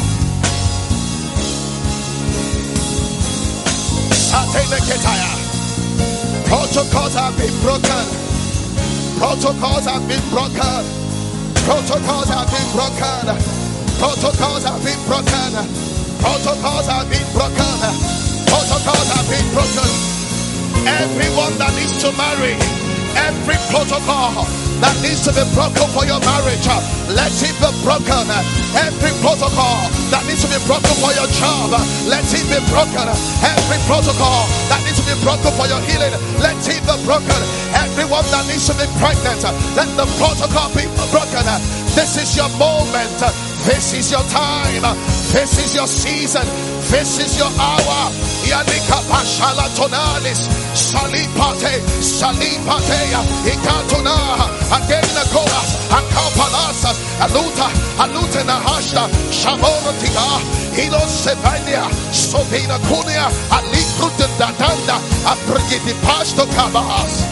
Satele ketaya. Protocols have been broken. Protocols have been broken. Protocols have been broken. Protocols have been broken. Protocols have been broken. Protocols have been broken. Everyone that needs to marry, every protocol that needs to be broken for your marriage, let it be broken. Every protocol that needs to be broken for your job, let it be broken. Every protocol that needs to be broken for your healing, let it be broken. Everyone that needs to be pregnant, let the protocol be broken. This is your moment. This is your time. This is your season. This is your hour. Yanika Pashala Tonalis, Salipate, Salipate, Ikatuna, Agena Goa, Akapalasas, Aluta, Alutena Hashta, Shamonotika, Hilo Sevania, Sovina Kunia, Alikruta Dadanda, Aprigiti Pasto Kabas.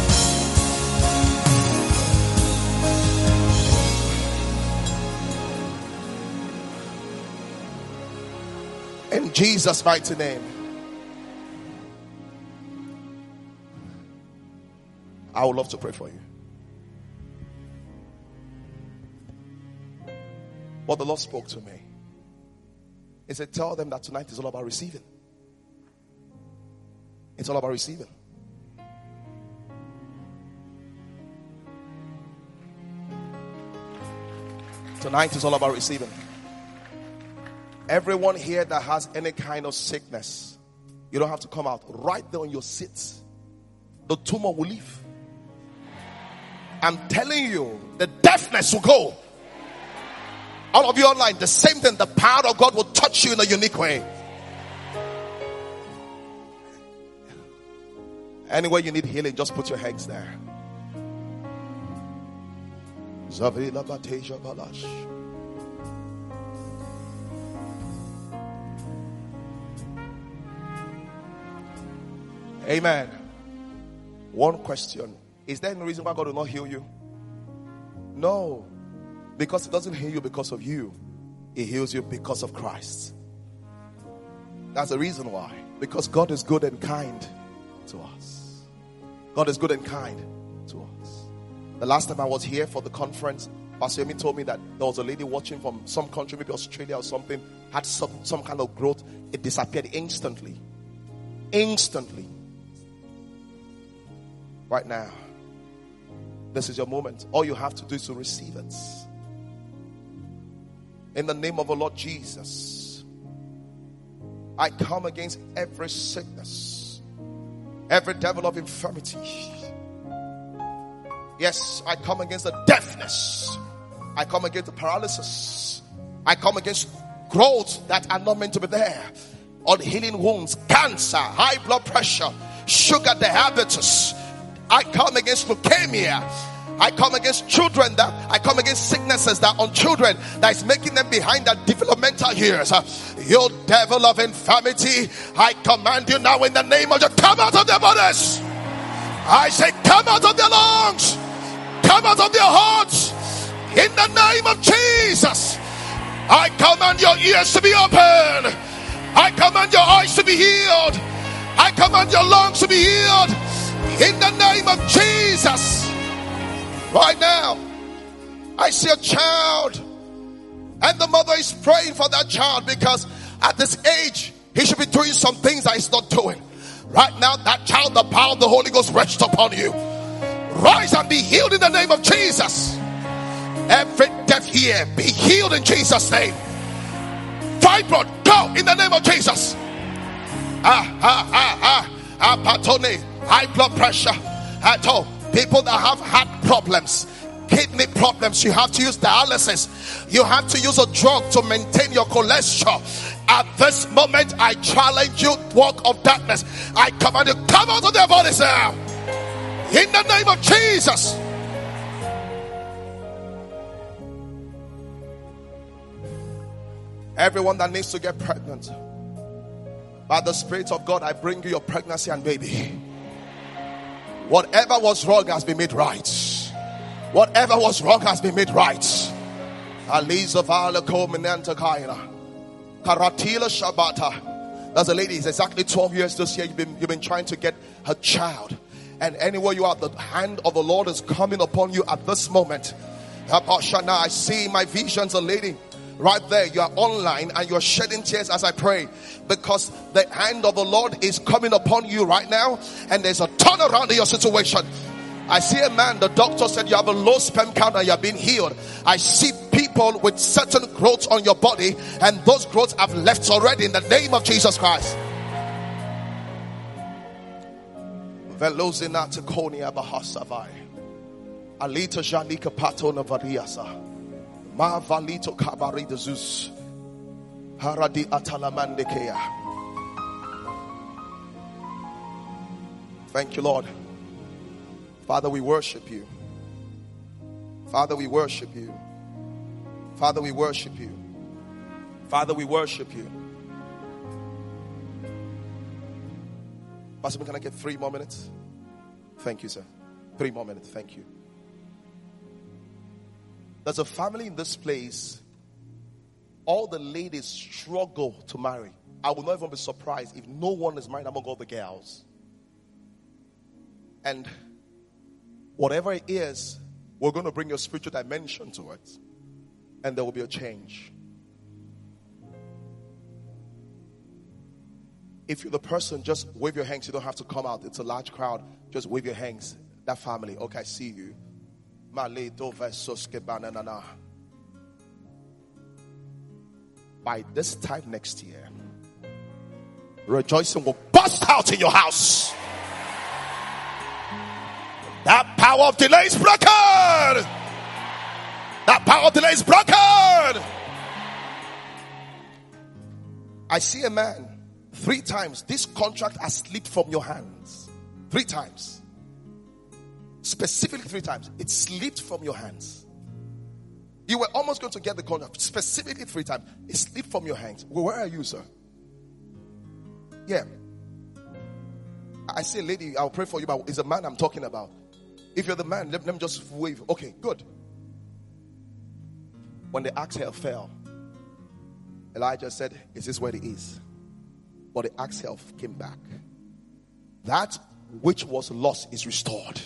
In Jesus' mighty name. I would love to pray for you. What the Lord spoke to me, He said, tell them that tonight is all about receiving. It's all about receiving. Tonight is all about receiving. Everyone here that has any kind of sickness, you don't have to come out. Right there on your seat, the tumor will leave. I'm telling you, the deafness will go. All of you online, the same thing. The power of God will touch you in a unique way. Anywhere you need healing, just put your hands there. Zavila Bateja Balash. Amen. One question. Is there any reason why God will not heal you? No. Because He doesn't heal you because of you. He heals you because of Christ. That's the reason why. Because God is good and kind to us. God is good and kind to us. The last time I was here for the conference, Pastor Yemi told me that there was a lady watching from some country, maybe Australia or something, had some, some kind of growth. It disappeared instantly. Instantly. Right now, this is your moment. All you have to do is to receive it. In the name of the Lord Jesus, I come against every sickness, every devil of infirmity. Yes, I come against the deafness. I come against the paralysis. I come against growth that are not meant to be there. unhealing wounds, cancer, high blood pressure, sugar diabetes. I come against leukemia. I come against children that I come against sicknesses that on children that is making them behind their developmental years. Uh, you devil of infirmity, I command you now in the name of Jesus, come out of their bodies. I say, come out of their lungs, come out of their hearts, in the name of Jesus. I command your ears to be open. I command your eyes to be healed. I command your lungs to be healed, in the name of Jesus. Right now, I see a child, and the mother is praying for that child because at this age, he should be doing some things that he's not doing. Right now, that child, the power of the Holy Ghost rests upon you. Rise and be healed in the name of Jesus. Every deaf ear, be healed in Jesus' name. Fibroid, go in the name of Jesus. Ah, ah, ah, ah, ah, patone, high blood pressure, at all. People that have heart problems, kidney problems, you have to use dialysis. You have to use a drug to maintain your cholesterol. At this moment, I challenge you, walk of darkness. I command you, come out of their bodies now. In the name of Jesus. Everyone that needs to get pregnant, by the Spirit of God, I bring you your pregnancy and baby. Whatever was wrong has been made right. Whatever was wrong has been made right. There's a lady, it's exactly twelve years this year. You've been, you've been trying to get her child. And anywhere you are, the hand of the Lord is coming upon you at this moment. I see my visions, a lady right there. You are online and you are shedding tears as I pray, because the hand of the Lord is coming upon you right now, and there's a turnaround in your situation. I see a man, the doctor said you have a low sperm count and you are being healed. I see people with certain growths on your body, and those growths have left already in the name of Jesus Christ. Velozina Takonia Bahasavai. Alita Janika Patona Variasa. Ma valito kabari de Zeus. Haradi atalamandekea. Thank you, Lord. Father, we worship you. Father, we worship you. Father, we worship you. Father, we worship you. Pastor, can I get three more minutes? Thank you, sir. Three more minutes. Thank you. There's a family in this place. All the ladies struggle to marry. I will not even be surprised if no one is married among all the girls. And whatever it is, we're going to bring your spiritual dimension to it. And there will be a change. If you're the person, just wave your hands. You don't have to come out. It's a large crowd. Just wave your hands. That family. Okay, I see you. By this time next year, rejoicing will burst out in your house. That power of delay is broken. That power of delay is broken. I see a man. Three times this contract has slipped from your hands. Three times. Specifically three times. It slipped from your hands. You were almost going to get the contract. Specifically three times. It slipped from your hands. Well, where are you, sir? Yeah. I see a lady. I'll pray for you, but it's a man I'm talking about. If you're the man, let, let me just wave. Okay, good. When the axe head fell, Elijah said, is this where it is? But the axe head came back. That which was lost is restored.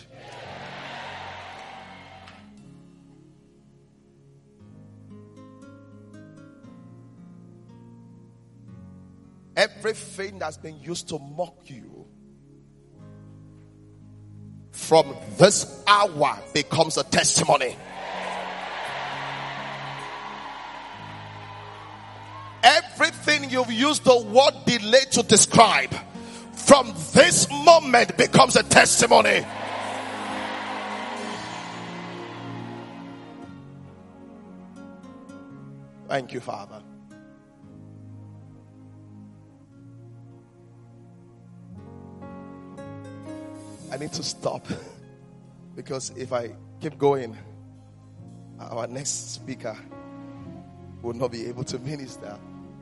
Everything that's been used to mock you, from this hour becomes a testimony. Everything you've used the word delay to describe, from this moment becomes a testimony. Thank you, Father. I need to stop because if I keep going, our next speaker will not be able to minister.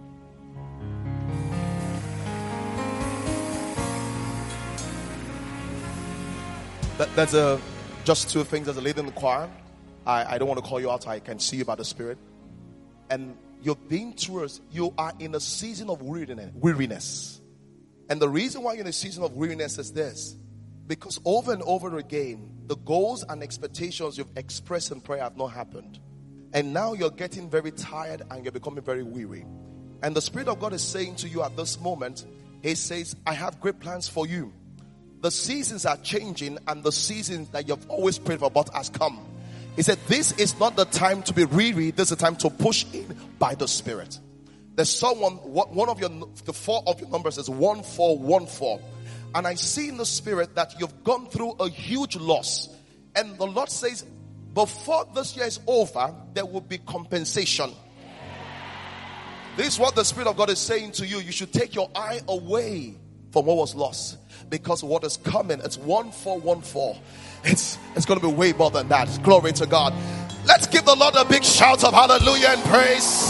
That, that's a, just two things. There's a lady in the choir. I, I don't want to call you out. I can see you by the Spirit. And you're being towards, you are in a season of weariness. weariness. And the reason why you're in a season of weariness is this. Because over and over again, the goals and expectations you've expressed in prayer have not happened. And now you're getting very tired and you're becoming very weary. And the Spirit of God is saying to you at this moment, He says, I have great plans for you. The seasons are changing and the season that you've always prayed for about has come. He said, this is not the time to be weary. This is the time to push in by the Spirit. There's someone, one of your, the four of your numbers is one four one four. And I see in the Spirit that you've gone through a huge loss. And the Lord says, before this year is over, there will be compensation. This is what the Spirit of God is saying to you. You should take your eye away from what was lost. Because what is coming, it's one four one four. It's, it's going to be way more than that. Glory to God. Let's give the Lord a big shout of hallelujah and praise.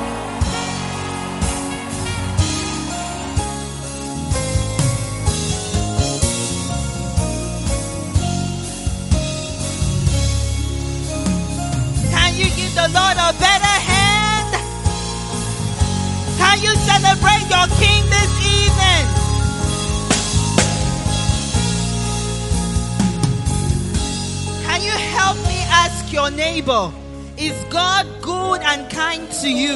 Can you give the Lord a better hand? Can you celebrate your King this evening? Can you help me ask your neighbor, is God good and kind to you?